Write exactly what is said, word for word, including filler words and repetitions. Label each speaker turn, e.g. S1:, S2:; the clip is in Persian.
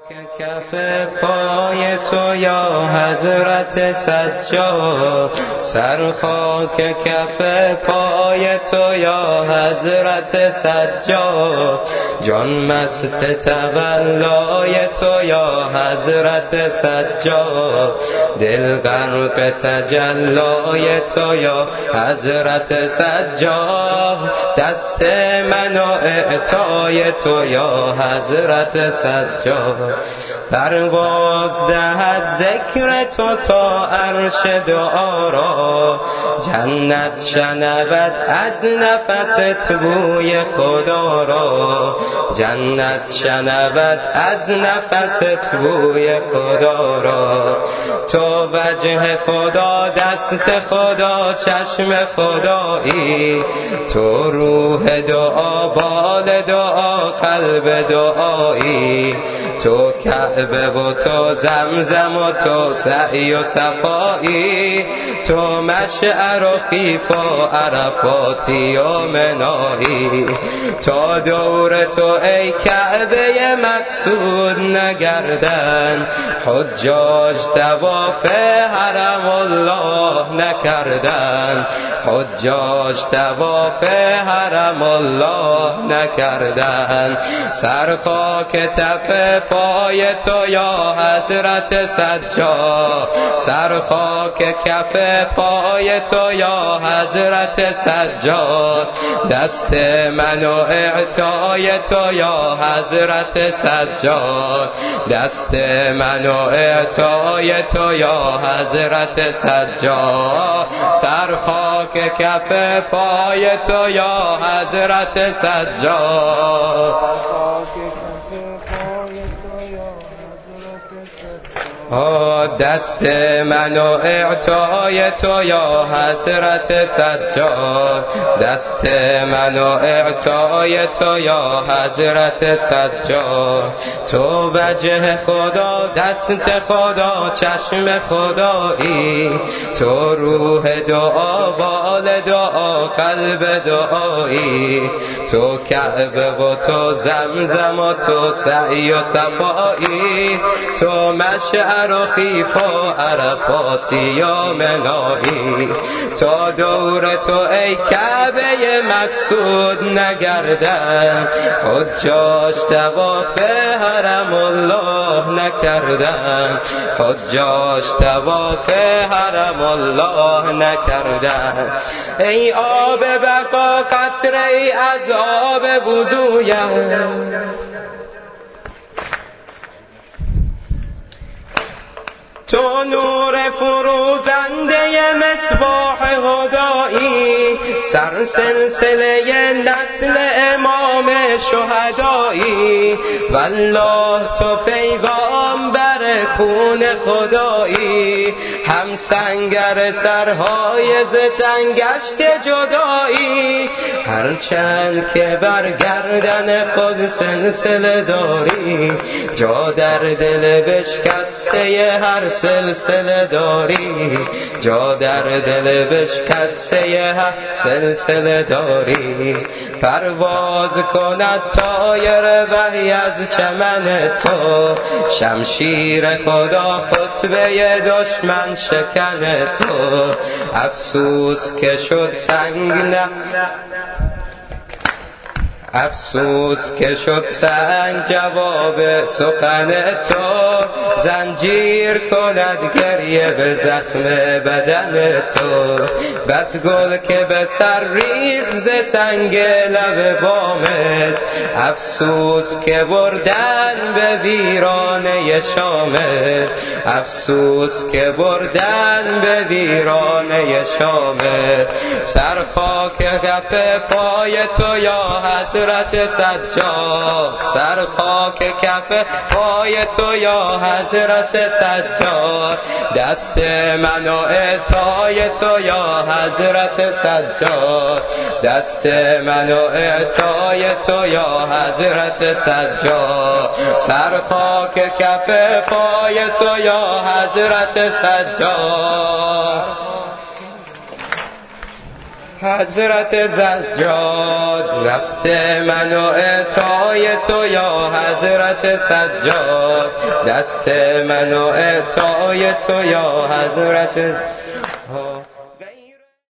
S1: کف پای تو یا حضرت سجاد، سر خاک کف پای تو یا حضرت سجاد، جان مست تولای تو یا حضرت سجاد، دل غرق تجلای تو یا حضرت سجاد، دست من و اعطای تو یا حضرت سجاد، پرواز دهد ذکر تو تا عرش دعا را، جنت شنود از نفست بوی خدا را، جنت شنود از نفست بوی خدا را، تو وجه خدا، دست خدا، چشم خدایی، تو روح دعا، بال دعا، قلب دعایی، تو کعبه و تو زمزم و تو سعی و صفایی، تو مشعر و خیف و عرفاتی و منایی، تا دور تو ای کعبه مقصود نگردن، حجاج طواف حرم الله نکردن، حجاج طواف حرم الله نکردن، سر خاک تف پای تو یا حضرت سجاد، سر خاک کف پای تو یا حضرت سجاد، دست من و اعطای تو یا حضرت سجاد، دست من و اعطای تو یا حضرت سجاد، سر خاک کف پای تو یا حضرت سجاد، دست من و اعطای تو یا حضرت سجاد، دست من و اعطای تو یا حضرت سجاد، تو وجه خدا، دست خدا، چشم خدایی، تو روح دعا، بال دعا، قلب دعایی، تو کعبه و تو زمزم و تو سعی و صفایی، تو مشعر و خیف و عرفاتی و منایی، تا دور تو ای کعبه مقصود نگردن، حجاج طواف حرم الله نکردن، حجاج طواف حرم الله نکردن، ای آب بقا قطره ای از آب وضویم، تو نور فروزنده مصباح هدایی، سر سلسله نسل امام شهدایی، والله تو پیغامبر کون خدایی، هم سنگر سرهای ز تنگشت جدایی، هرچند که بر گردن خود سلسله داری، جا در دل بشکسته هر سلسله داری، جا در دل بشکسته هر سلسله داری، پرواز کند طایر وحی از چمن تو، شمشیر خدا خطبه دشمن شکن تو، افسوس که شد سنگ نه افسوس که شد سنگ جواب سخن تو، زنجیر کند گریه به زخم بدن تو، بس گل که به سر ریخت ز سنگ لب بامت، افسوس که بردن به ویرانه شامت، افسوس که بردن به ویرانه شامت، سر خاک کف پای تو یا حضرت سجاد، سر خاک کف پای تو یا حضرت سجاد، دست من و اعطای تو یا حضرت سجاد، دست من و اعطای تو یا حضرت سجاد، سر خاک کف پای تو یا حضرت سجاد، حضرت زجاد دست من و اعطای تو، یا حضرت سجاد دست من و اعطای تو، یا حضرت